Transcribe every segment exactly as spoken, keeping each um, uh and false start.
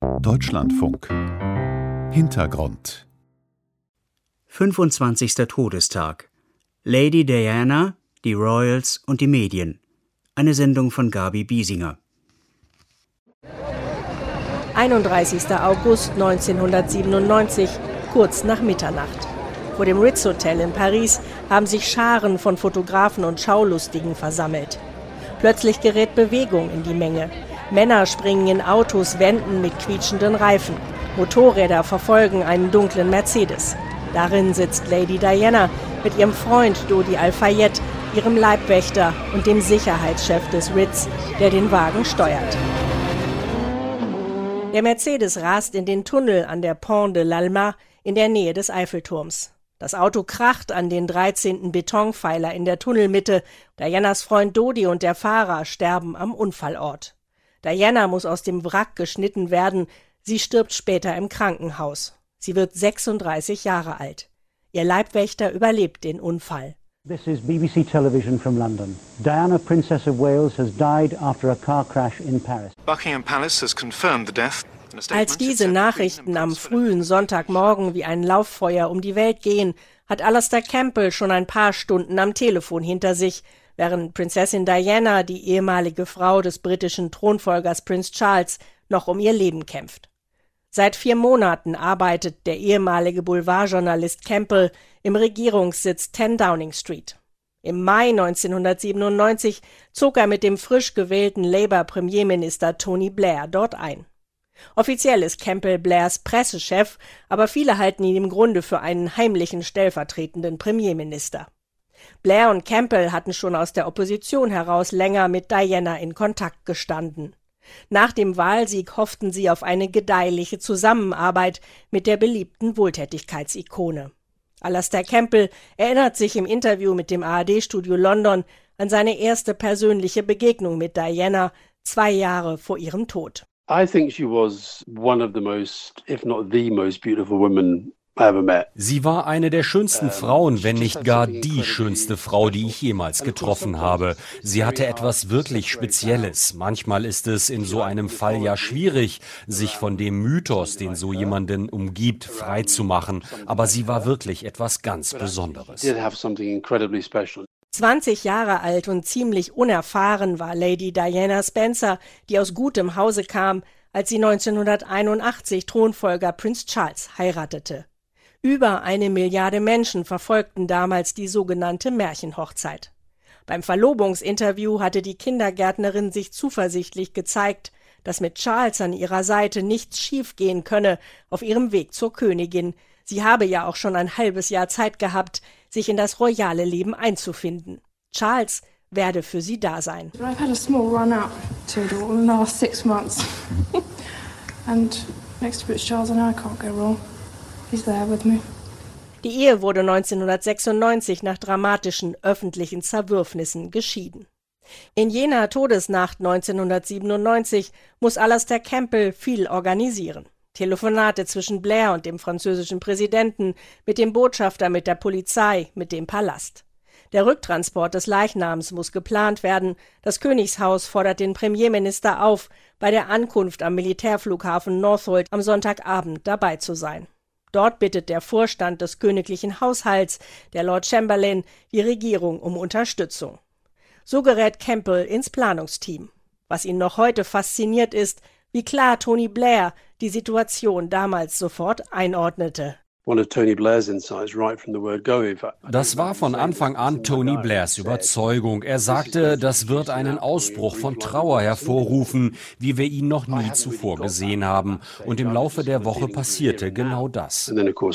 Deutschlandfunk. Hintergrund. fünfundzwanzigster Todestag. Lady Diana, die Royals und die Medien. Eine Sendung von Gabi Biesinger. einunddreißigster August neunzehnhundertsiebenundneunzig, kurz nach Mitternacht. Vor dem Ritz Hotel in Paris haben sich Scharen von Fotografen und Schaulustigen versammelt. Plötzlich gerät Bewegung in die Menge. Männer springen in Autos, wenden mit quietschenden Reifen. Motorräder verfolgen einen dunklen Mercedes. Darin sitzt Lady Diana mit ihrem Freund Dodi Al-Fayed, ihrem Leibwächter und dem Sicherheitschef des Ritz, der den Wagen steuert. Der Mercedes rast in den Tunnel an der Pont de l'Alma in der Nähe des Eiffelturms. Das Auto kracht an den dreizehnten Betonpfeiler in der Tunnelmitte. Dianas Freund Dodi und der Fahrer sterben am Unfallort. Diana muss aus dem Wrack geschnitten werden. Sie stirbt später im Krankenhaus. Sie wird sechsunddreißig Jahre alt. Ihr Leibwächter überlebt den Unfall. This is B B C Television from London. Diana, Princess of Wales, has died after a car crash in Paris. Buckingham Palace has confirmed the death. Als diese Nachrichten am frühen Sonntagmorgen wie ein Lauffeuer um die Welt gehen, hat Alastair Campbell schon ein paar Stunden am Telefon hinter sich, während Prinzessin Diana, die ehemalige Frau des britischen Thronfolgers Prinz Charles, noch um ihr Leben kämpft. Seit vier Monaten arbeitet der ehemalige Boulevardjournalist Campbell im Regierungssitz zehn Downing Street. Im Mai neunzehnhundertsiebenundneunzig zog er mit dem frisch gewählten Labour-Premierminister Tony Blair dort ein. Offiziell ist Campbell Blairs Pressechef, aber viele halten ihn im Grunde für einen heimlichen stellvertretenden Premierminister. Blair und Campbell hatten schon aus der Opposition heraus länger mit Diana in Kontakt gestanden. Nach dem Wahlsieg hofften sie auf eine gedeihliche Zusammenarbeit mit der beliebten Wohltätigkeitsikone. Alastair Campbell erinnert sich im Interview mit dem A R D-Studio London an seine erste persönliche Begegnung mit Diana, zwei Jahre vor ihrem Tod. I think she was one of the most, if not the most beautiful women I ever met. Sie war eine der schönsten Frauen, wenn nicht gar die schönste Frau, die ich jemals getroffen habe. Sie hatte etwas wirklich Spezielles. Manchmal ist es in so einem Fall ja schwierig, sich von dem Mythos, den so jemanden umgibt, frei zu machen. Aber sie war wirklich etwas ganz Besonderes. zwanzig Jahre alt und ziemlich unerfahren war Lady Diana Spencer, die aus gutem Hause kam, als sie neunzehnhunderteinundachtzig Thronfolger Prinz Charles heiratete. Über eine Milliarde Menschen verfolgten damals die sogenannte Märchenhochzeit. Beim Verlobungsinterview hatte die Kindergärtnerin sich zuversichtlich gezeigt, dass mit Charles an ihrer Seite nichts schiefgehen könne auf ihrem Weg zur Königin. Sie habe ja auch schon ein halbes Jahr Zeit gehabt, sich in das royale Leben einzufinden. Charles werde für sie da sein. I've had a small run out to the last six months. And next to Prince Charles, I know I can't go wrong. He's there with me. Die Ehe wurde neunzehnhundertsechsundneunzig nach dramatischen öffentlichen Zerwürfnissen geschieden. In jener Todesnacht neunzehnhundertsiebenundneunzig muss Alastair Campbell viel organisieren. Telefonate zwischen Blair und dem französischen Präsidenten, mit dem Botschafter, mit der Polizei, mit dem Palast. Der Rücktransport des Leichnams muss geplant werden. Das Königshaus fordert den Premierminister auf, bei der Ankunft am Militärflughafen Northolt am Sonntagabend dabei zu sein. Dort bittet der Vorstand des königlichen Haushalts, der Lord Chamberlain, die Regierung um Unterstützung. So gerät Campbell ins Planungsteam. Was ihn noch heute fasziniert ist, wie klar Tony Blair die Situation damals sofort einordnete. Das war von Anfang an Tony Blairs Überzeugung. Er sagte, das wird einen Ausbruch von Trauer hervorrufen, wie wir ihn noch nie zuvor gesehen haben. Und im Laufe der Woche passierte genau das.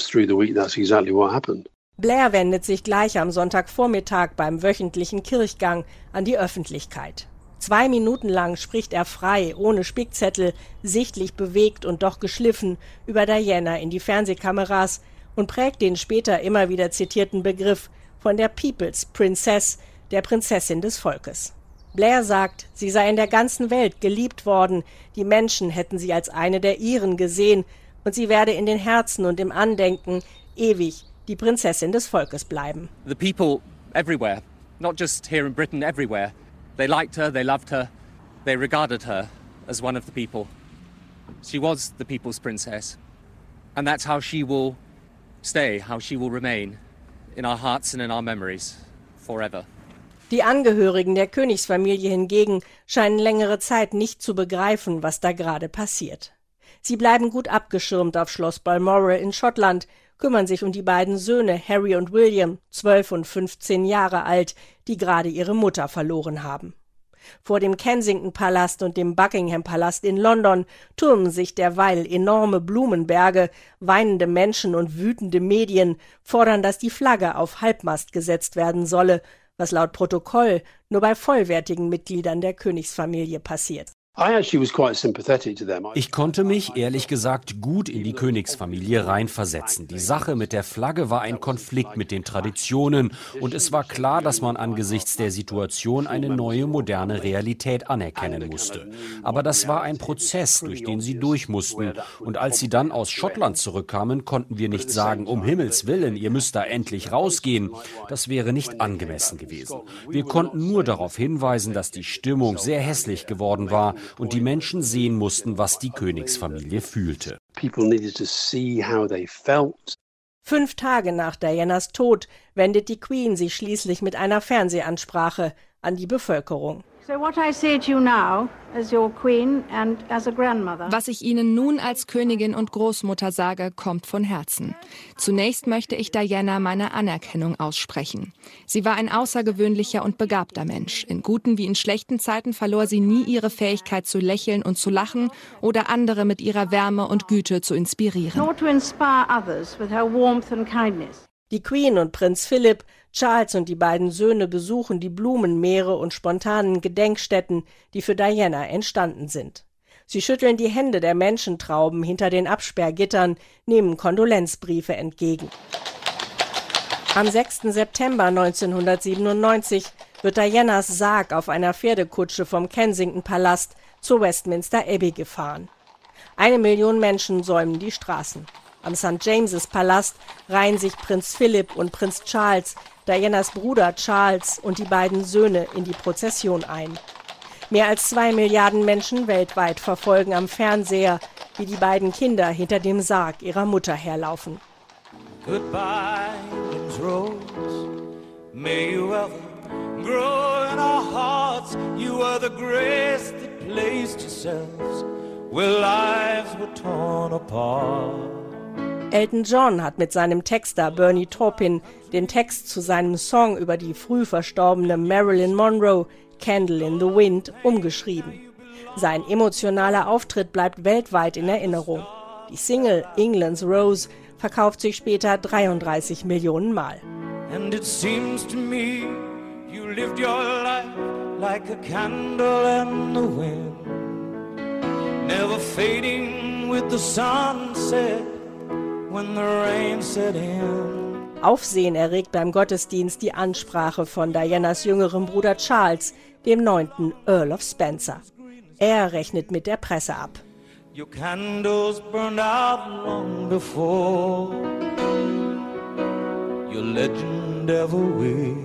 Blair wendet sich gleich am Sonntagvormittag beim wöchentlichen Kirchgang an die Öffentlichkeit. Zwei Minuten lang spricht er frei, ohne Spickzettel, sichtlich bewegt und doch geschliffen, über Diana in die Fernsehkameras und prägt den später immer wieder zitierten Begriff von der People's Princess, der Prinzessin des Volkes. Blair sagt, sie sei in der ganzen Welt geliebt worden, die Menschen hätten sie als eine der ihren gesehen und sie werde in den Herzen und im Andenken ewig die Prinzessin des Volkes bleiben. The people everywhere, not just here in Britain, everywhere. They liked her, they loved her, they regarded her as one of the people. She was the people's princess. And that's how she will stay, how she will remain in our hearts and in our memories forever. Die Angehörigen der Königsfamilie hingegen scheinen längere Zeit nicht zu begreifen, was da gerade passiert. Sie bleiben gut abgeschirmt auf Schloss Balmoral in Schottland, kümmern sich um die beiden Söhne Harry und William, zwölf und fünfzehn Jahre alt, die gerade ihre Mutter verloren haben. Vor dem Kensington-Palast und dem Buckingham-Palast in London türmen sich derweil enorme Blumenberge, weinende Menschen und wütende Medien fordern, dass die Flagge auf Halbmast gesetzt werden solle, was laut Protokoll nur bei vollwertigen Mitgliedern der Königsfamilie passiert. Ich konnte mich, ehrlich gesagt, gut in die Königsfamilie reinversetzen. Die Sache mit der Flagge war ein Konflikt mit den Traditionen und es war klar, dass man angesichts der Situation eine neue, moderne Realität anerkennen musste. Aber das war ein Prozess, durch den sie durch mussten. Und als sie dann aus Schottland zurückkamen, konnten wir nicht sagen, um Himmels Willen, ihr müsst da endlich rausgehen. Das wäre nicht angemessen gewesen. Wir konnten nur darauf hinweisen, dass die Stimmung sehr hässlich geworden war und die Menschen sehen mussten, was die Königsfamilie fühlte. Fünf Tage nach Dianas Tod wendet die Queen sich schließlich mit einer Fernsehansprache an die Bevölkerung. Was ich Ihnen nun als Königin und Großmutter sage, kommt von Herzen. Zunächst möchte ich Diana meine Anerkennung aussprechen. Sie war ein außergewöhnlicher und begabter Mensch. In guten wie in schlechten Zeiten verlor sie nie ihre Fähigkeit zu lächeln und zu lachen oder andere mit ihrer Wärme und Güte zu inspirieren. Die Queen und Prinz Philipp, Charles und die beiden Söhne besuchen die Blumenmeere und spontanen Gedenkstätten, die für Diana entstanden sind. Sie schütteln die Hände der Menschentrauben hinter den Absperrgittern, nehmen Kondolenzbriefe entgegen. Am sechsten September neunzehnhundertsiebenundneunzig wird Dianas Sarg auf einer Pferdekutsche vom Kensington-Palast zur Westminster Abbey gefahren. Eine Million Menschen säumen die Straßen. Am Sankt James' Palast reihen sich Prinz Philipp und Prinz Charles, Dianas Bruder Charles und die beiden Söhne in die Prozession ein. Mehr als zwei Milliarden Menschen weltweit verfolgen am Fernseher, wie die beiden Kinder hinter dem Sarg ihrer Mutter herlaufen. Goodbye, Prince Rose. May you ever grow in our hearts. You are the grace that placed yourselves where lives were torn apart. Elton John hat mit seinem Texter Bernie Taupin den Text zu seinem Song über die früh verstorbene Marilyn Monroe, Candle in the Wind, umgeschrieben. Sein emotionaler Auftritt bleibt weltweit in Erinnerung. Die Single England's Rose verkauft sich später dreiunddreißig Millionen Mal. And it seems to me you lived your life like a candle in the wind, never fading with the sunset. When the rain set in. Aufsehen erregt beim Gottesdienst die Ansprache von Dianas jüngerem Bruder Charles, dem neunten Earl of Spencer. Er rechnet mit der Presse ab. Your candles burned out long before your legend ever will.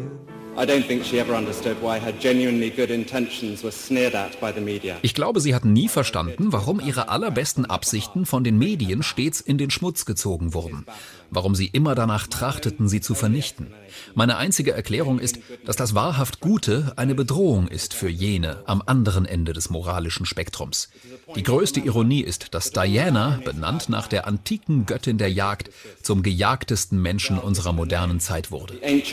Ich glaube, sie hat nie verstanden, warum ihre allerbesten Absichten von den Medien stets in den Schmutz gezogen wurden. Warum sie immer danach trachteten, sie zu vernichten. Meine einzige Erklärung ist, dass das wahrhaft Gute eine Bedrohung ist für jene am anderen Ende des moralischen Spektrums. Die größte Ironie ist, dass Diana, benannt nach der antiken Göttin der Jagd, zum gejagtesten Menschen unserer modernen Zeit wurde.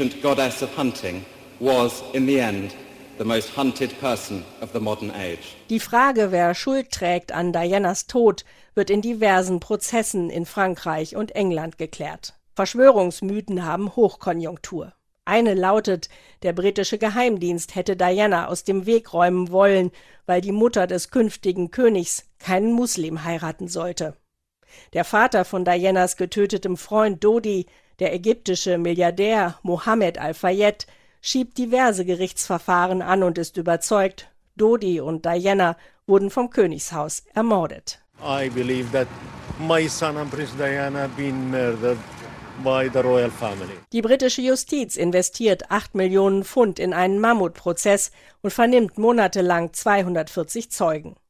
Was in the end the most hunted person of the modern age. Die Frage, wer Schuld trägt an Dianas Tod, wird in diversen Prozessen in Frankreich und England geklärt. Verschwörungsmythen haben Hochkonjunktur. Eine lautet, der britische Geheimdienst hätte Diana aus dem Weg räumen wollen, weil die Mutter des künftigen Königs keinen Muslim heiraten sollte. Der Vater von Dianas getötetem Freund Dodi, der ägyptische Milliardär Mohammed Al-Fayed, schiebt diverse Gerichtsverfahren an und ist überzeugt, Dodi und Diana wurden vom Königshaus ermordet. I believe that my son and Princess Diana been murdered by the royal family. Die britische Justiz investiert acht Millionen Pfund in einen Mammutprozess und vernimmt monatelang zweihundertvierzig Zeugen.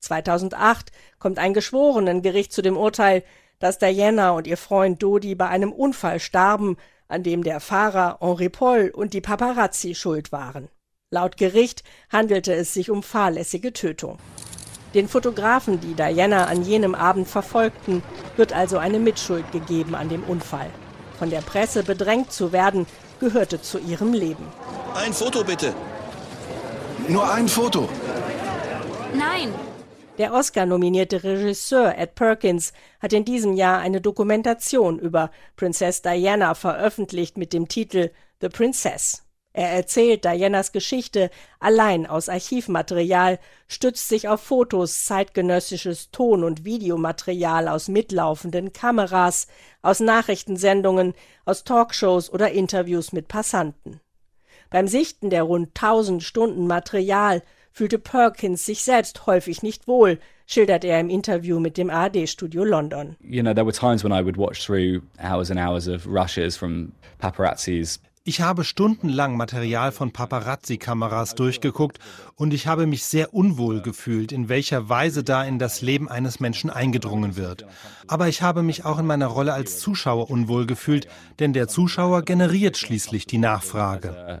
zweitausendacht kommt ein Geschworenengericht zu dem Urteil, dass Diana und ihr Freund Dodi bei einem Unfall starben, an dem der Fahrer Henri Paul und die Paparazzi schuld waren. Laut Gericht handelte es sich um fahrlässige Tötung. Den Fotografen, die Diana an jenem Abend verfolgten, wird also eine Mitschuld gegeben an dem Unfall. Von der Presse bedrängt zu werden, gehörte zu ihrem Leben. Ein Foto bitte. Nur ein Foto. Nein. Der Oscar-nominierte Regisseur Ed Perkins hat in diesem Jahr eine Dokumentation über Princess Diana veröffentlicht mit dem Titel The Princess. Er erzählt Dianas Geschichte allein aus Archivmaterial, stützt sich auf Fotos, zeitgenössisches Ton- und Videomaterial aus mitlaufenden Kameras, aus Nachrichtensendungen, aus Talkshows oder Interviews mit Passanten. Beim Sichten der rund tausend Stunden Material fühlte Perkins sich selbst häufig nicht wohl, schildert er im Interview mit dem A R D-Studio London. You know, there were times when I would watch through hours and hours of rushes from paparazzis. Ich habe stundenlang Material von Paparazzi-Kameras durchgeguckt und ich habe mich sehr unwohl gefühlt, in welcher Weise da in das Leben eines Menschen eingedrungen wird. Aber ich habe mich auch in meiner Rolle als Zuschauer unwohl gefühlt, denn der Zuschauer generiert schließlich die Nachfrage.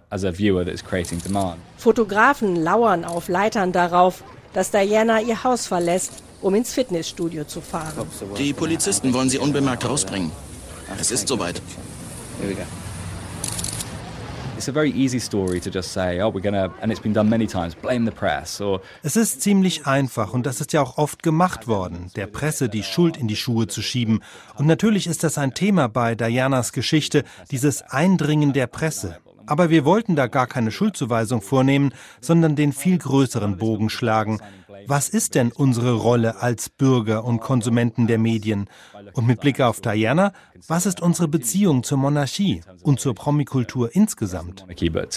Fotografen lauern auf Leitern darauf, dass Diana ihr Haus verlässt, um ins Fitnessstudio zu fahren. Die Polizisten wollen sie unbemerkt rausbringen. Es ist soweit. Here we go. It's a very easy story to just say, oh, we're gonna, and it's been done many times, blame the press. Or es ist ziemlich einfach und das ist ja auch oft gemacht worden, der Presse die Schuld in die Schuhe zu schieben. Und natürlich ist das ein Thema bei Dianas Geschichte, dieses Eindringen der Presse. Aber wir wollten da gar keine Schuldzuweisung vornehmen, sondern den viel größeren Bogen schlagen. Was ist denn unsere Rolle als Bürger und Konsumenten der Medien? Und mit Blick auf Diana, was ist unsere Beziehung zur Monarchie und zur Promikultur insgesamt?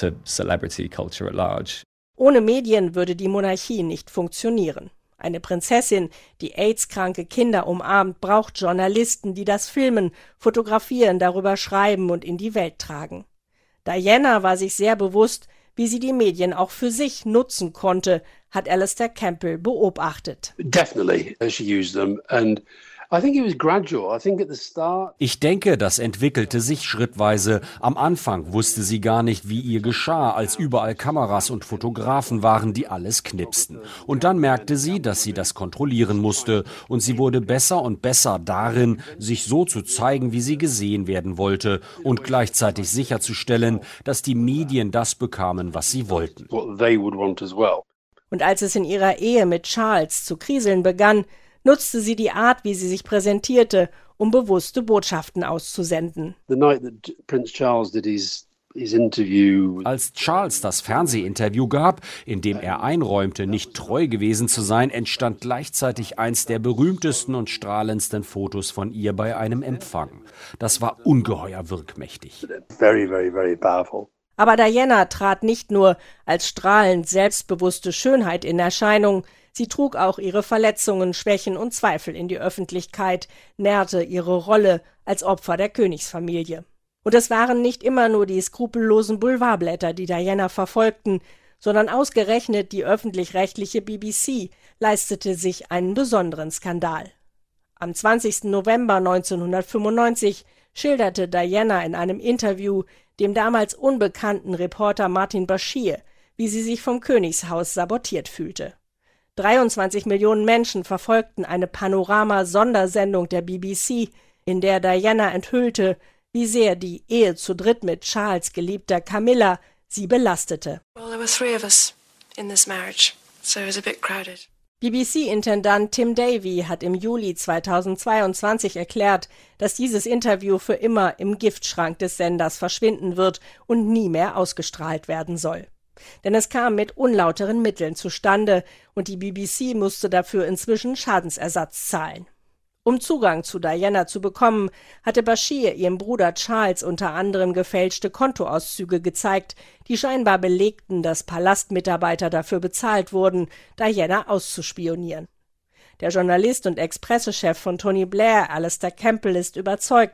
Ohne Medien würde die Monarchie nicht funktionieren. Eine Prinzessin, die AIDS-kranke Kinder umarmt, braucht Journalisten, die das filmen, fotografieren, darüber schreiben und in die Welt tragen. Diana war sich sehr bewusst, wie sie die Medien auch für sich nutzen konnte, hat Alastair Campbell beobachtet. Definitely, she used them, and I think it was gradual. I think at the start. Ich denke, das entwickelte sich schrittweise. Am Anfang wusste sie gar nicht, wie ihr geschah, als überall Kameras und Fotografen waren, die alles knipsten. Und dann merkte sie, dass sie das kontrollieren musste. Und sie wurde besser und besser darin, sich so zu zeigen, wie sie gesehen werden wollte. Und gleichzeitig sicherzustellen, dass die Medien das bekamen, was sie wollten. What they would want as well. Und als es in ihrer Ehe mit Charles zu kriseln begann, nutzte sie die Art, wie sie sich präsentierte, um bewusste Botschaften auszusenden. The night that Prince Charles did his his interview. Als Charles das Fernsehinterview gab, in dem er einräumte, nicht treu gewesen zu sein, entstand gleichzeitig eins der berühmtesten und strahlendsten Fotos von ihr bei einem Empfang. Das war ungeheuer wirkmächtig. Very, very, very powerful. Aber Diana trat nicht nur als strahlend selbstbewusste Schönheit in Erscheinung, sie trug auch ihre Verletzungen, Schwächen und Zweifel in die Öffentlichkeit, nährte ihre Rolle als Opfer der Königsfamilie. Und es waren nicht immer nur die skrupellosen Boulevardblätter, die Diana verfolgten, sondern ausgerechnet die öffentlich-rechtliche B B C leistete sich einen besonderen Skandal. Am zwanzigsten November neunzehnhundertfünfundneunzig schilderte Diana in einem Interview dem damals unbekannten Reporter Martin Bashir, wie sie sich vom Königshaus sabotiert fühlte. dreiundzwanzig Millionen Menschen verfolgten eine Panorama-Sondersendung der B B C, in der Diana enthüllte, wie sehr die Ehe zu dritt mit Charles' Geliebter Camilla sie belastete. Well, there were three of us in this marriage, so it was a bit crowded. B B C-Intendant Tim Davie hat im Juli zweitausendzweiundzwanzig erklärt, dass dieses Interview für immer im Giftschrank des Senders verschwinden wird und nie mehr ausgestrahlt werden soll. Denn es kam mit unlauteren Mitteln zustande und die B B C musste dafür inzwischen Schadensersatz zahlen. Um Zugang zu Diana zu bekommen, hatte Bashir ihrem Bruder Charles unter anderem gefälschte Kontoauszüge gezeigt, die scheinbar belegten, dass Palastmitarbeiter dafür bezahlt wurden, Diana auszuspionieren. Der Journalist und Ex-Pressechef von Tony Blair, Alastair Campbell, ist überzeugt,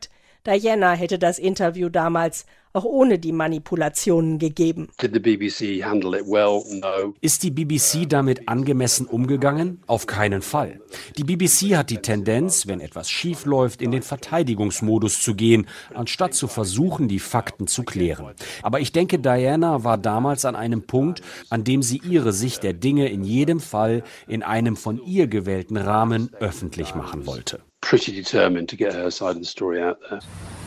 Diana hätte das Interview damals auch ohne die Manipulationen gegeben. Did the B B C handle it well? No. Ist die B B C damit angemessen umgegangen? Auf keinen Fall. Die B B C hat die Tendenz, wenn etwas schief läuft, in den Verteidigungsmodus zu gehen, anstatt zu versuchen, die Fakten zu klären. Aber ich denke, Diana war damals an einem Punkt, an dem sie ihre Sicht der Dinge in jedem Fall in einem von ihr gewählten Rahmen öffentlich machen wollte. Pretty determined to get her side of the story out there.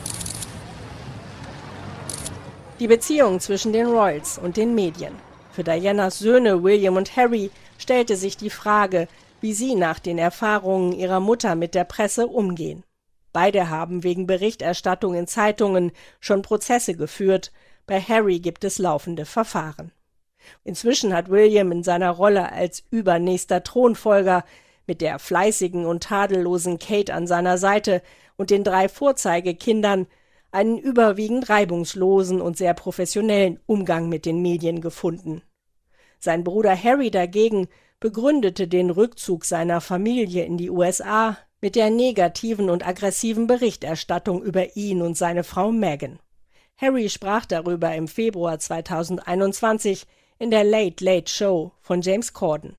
Die Beziehung zwischen den Royals und den Medien. Für Dianas Söhne William und Harry stellte sich die Frage, wie sie nach den Erfahrungen ihrer Mutter mit der Presse umgehen. Beide haben wegen Berichterstattung in Zeitungen schon Prozesse geführt. Bei Harry gibt es laufende Verfahren. Inzwischen hat William in seiner Rolle als übernächster Thronfolger mit der fleißigen und tadellosen Kate an seiner Seite und den drei Vorzeigekindern einen überwiegend reibungslosen und sehr professionellen Umgang mit den Medien gefunden. Sein Bruder Harry dagegen begründete den Rückzug seiner Familie in die U S A mit der negativen und aggressiven Berichterstattung über ihn und seine Frau Meghan. Harry sprach darüber im Februar zweitausendeinundzwanzig in der Late Late Show von James Corden.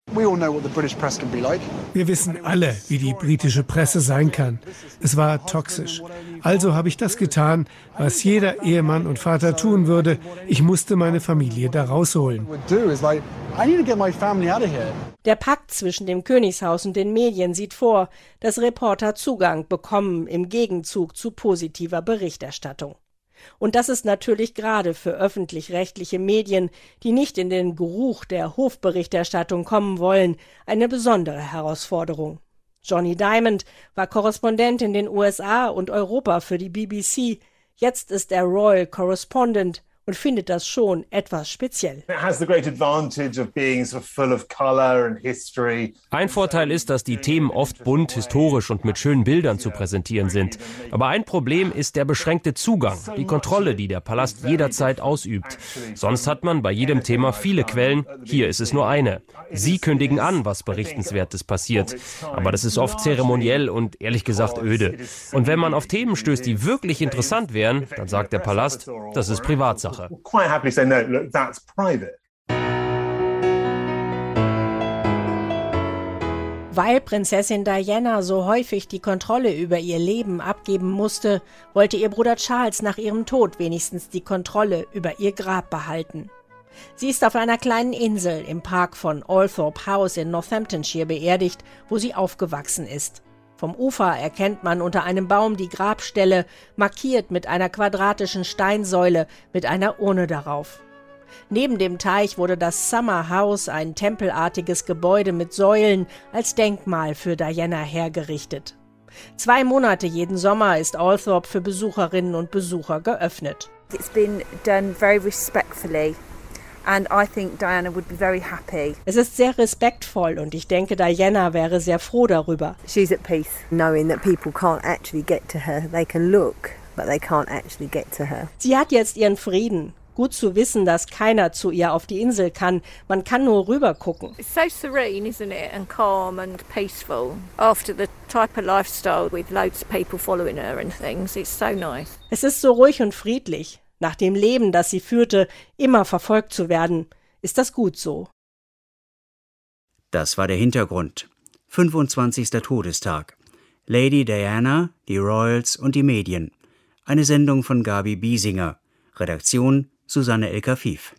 Wir wissen alle, wie die britische Presse sein kann. Es war toxisch. Also habe ich das getan, was jeder Ehemann und Vater tun würde. Ich musste meine Familie da rausholen. Der Pakt zwischen dem Königshaus und den Medien sieht vor, dass Reporter Zugang bekommen im Gegenzug zu positiver Berichterstattung. Und das ist natürlich gerade für öffentlich-rechtliche Medien, die nicht in den Geruch der Hofberichterstattung kommen wollen, eine besondere Herausforderung. Johnny Diamond war Korrespondent in den U S A und Europa für die B B C. Jetzt ist er Royal Correspondent und findet das schon etwas speziell. Ein Vorteil ist, dass die Themen oft bunt, historisch und mit schönen Bildern zu präsentieren sind. Aber ein Problem ist der beschränkte Zugang, die Kontrolle, die der Palast jederzeit ausübt. Sonst hat man bei jedem Thema viele Quellen, hier ist es nur eine. Sie kündigen an, was Berichtenswertes passiert. Aber das ist oft zeremoniell und ehrlich gesagt öde. Und wenn man auf Themen stößt, die wirklich interessant wären, dann sagt der Palast, das ist Privatsache. Weil Prinzessin Diana so häufig die Kontrolle über ihr Leben abgeben musste, wollte ihr Bruder Charles nach ihrem Tod wenigstens die Kontrolle über ihr Grab behalten. Sie ist auf einer kleinen Insel im Park von Althorpe House in Northamptonshire beerdigt, wo sie aufgewachsen ist. Vom Ufer erkennt man unter einem Baum die Grabstelle, markiert mit einer quadratischen Steinsäule mit einer Urne darauf. Neben dem Teich wurde das Summer House, ein tempelartiges Gebäude mit Säulen, als Denkmal für Diana hergerichtet. Zwei Monate jeden Sommer ist Althorpe für Besucherinnen und Besucher geöffnet. It's been done very respectfully. And I think Diana would be very happy. Es ist sehr respektvoll und ich denke, Diana wäre sehr froh darüber. She's at peace, knowing that people can't actually get to her. They can look, but they can't actually get to her. Sie hat jetzt ihren Frieden. Gut zu wissen, dass keiner zu ihr auf die Insel kann. Man kann nur rüber gucken. It's so serene, isn't it? And calm and peaceful. After the type of lifestyle with loads of people following her and things, it's so nice. Es ist so ruhig und friedlich. Nach dem Leben, das sie führte, immer verfolgt zu werden, ist das gut so. Das war der Hintergrund. fünfundzwanzigster Todestag. Lady Diana, die Royals und die Medien. Eine Sendung von Gabi Biesinger. Redaktion Susanne El-Kafif.